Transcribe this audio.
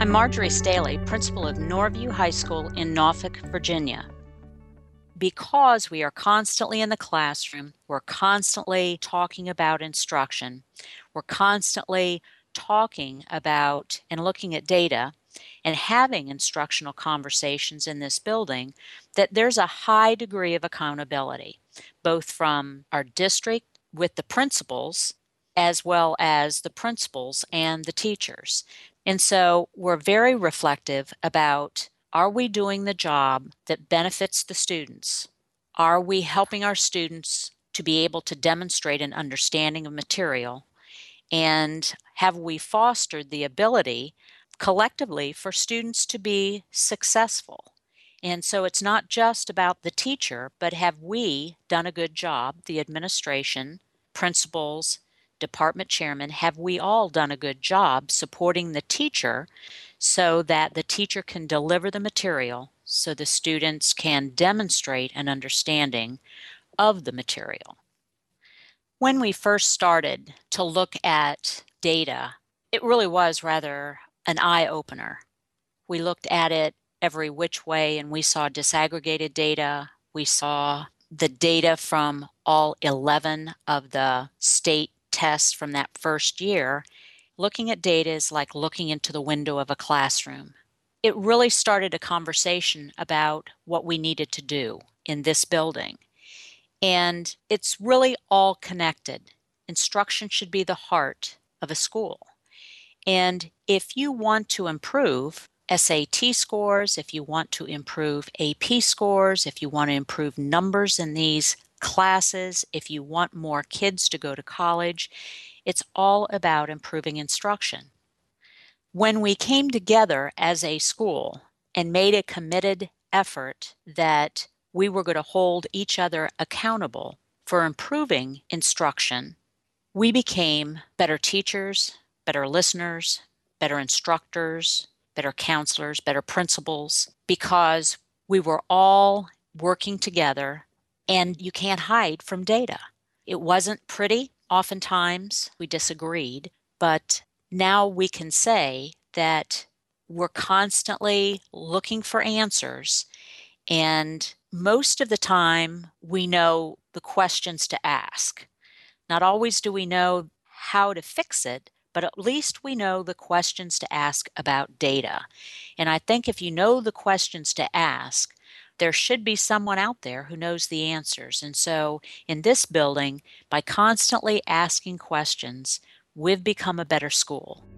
I'm Marjorie Staley, principal of Norview High School in Norfolk, Virginia. Because we are constantly in the classroom, we're constantly talking about instruction, we're constantly talking about and looking at data and having instructional conversations in this building, that there's a high degree of accountability, both from our district with the principals as well as the principals and the teachers. And so we're very reflective about, are we doing the job that benefits the students? Are we helping our students to be able to demonstrate an understanding of material? And have we fostered the ability collectively for students to be successful? And so it's not just about the teacher, but have we done a good job, the administration, principals, department chairman, have we all done a good job supporting the teacher so that the teacher can deliver the material so the students can demonstrate an understanding of the material? When we first started to look at data, it really was rather an eye-opener. We looked at it every which way and we saw disaggregated data. We saw the data from all 11 of the state tests from that first year. Looking at data is like looking into the window of a classroom. It really started a conversation about what we needed to do in this building. And it's really all connected. Instruction should be the heart of a school. And if you want to improve SAT scores, if you want to improve AP scores, if you want to improve numbers in these classes, if you want more kids to go to college, it's all about improving instruction. When we came together as a school and made a committed effort that we were going to hold each other accountable for improving instruction, we became better teachers, better listeners, better instructors, better counselors, better principals, because we were all working together, and you can't hide from data. It wasn't pretty. Oftentimes we disagreed, but now we can say that we're constantly looking for answers, and most of the time we know the questions to ask. Not always do we know how to fix it, but at least we know the questions to ask about data. And I think if you know the questions to ask, there should be someone out there who knows the answers. And so in this building, by constantly asking questions, we've become a better school.